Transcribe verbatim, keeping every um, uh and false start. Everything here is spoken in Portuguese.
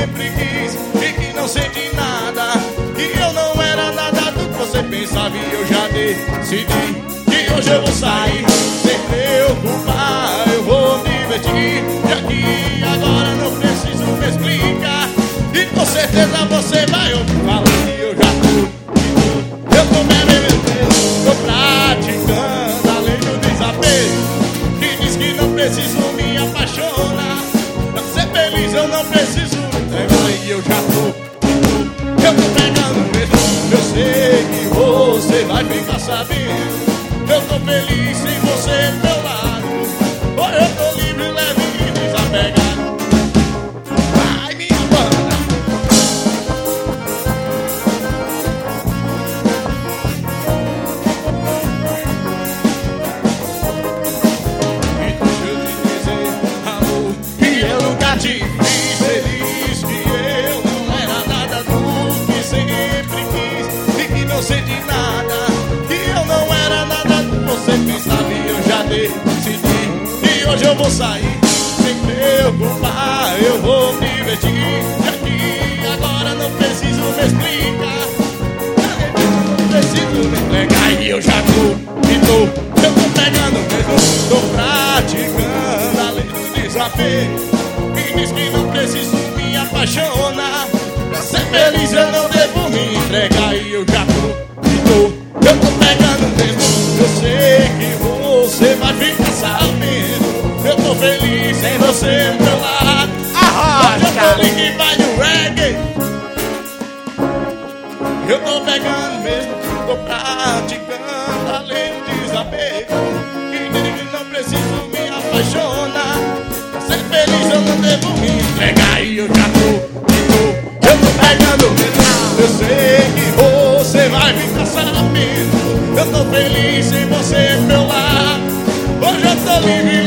sempre quis e que não sente nada, que eu não era nada do que você pensava e eu já decidi que hoje eu vou sair sem preocupar, eu vou me divertir. E aqui agora não preciso me explicar, e com certeza você vai ouvir falar que eu já tô, eu tô bebendo, tô praticando a lei do desapego, que diz que não preciso me apaixonar, pra ser feliz eu não preciso entregar. E eu já tô, eu tô pegando mesmo, eu sei que você vai ficar sabendo. Eu tô feliz sem você do meu lado, oh, eu tô livre, leve e desapegado. Ai, minha banda. E deixa eu te dizer, amor, que eu nunca te fiz feliz, que eu não era nada do que sempre quis e que não senti nada, que eu não era nada do que você pensava e eu já decidi. E hoje eu vou sair sem preocupar, eu vou me divertir. E aqui agora não preciso me explicar, não preciso me entregar. E eu já tô, e tô, eu tô pegando mesmo, tô praticando a lei do desapego, que diz que não preciso me apaixonar, pra ser feliz eu não devo me entregar. E eu já tô, e tô, eu tô pegando mesmo, eu sei que você vai ficar sabendo. Eu tô feliz sem você do meu lado. Hoje eu tô lindo e vai no reggae. Eu tô pegando mesmo, tô praticando a lei do desapego, que diz que não preciso me apaixonar, pra ser feliz eu não devo me entregar. E eu já tô, e tô, eu tô pegando mesmo, eu sei que você vai ficar sabendo. Eu tô feliz sem você do meu lado. Hoje eu tô livre.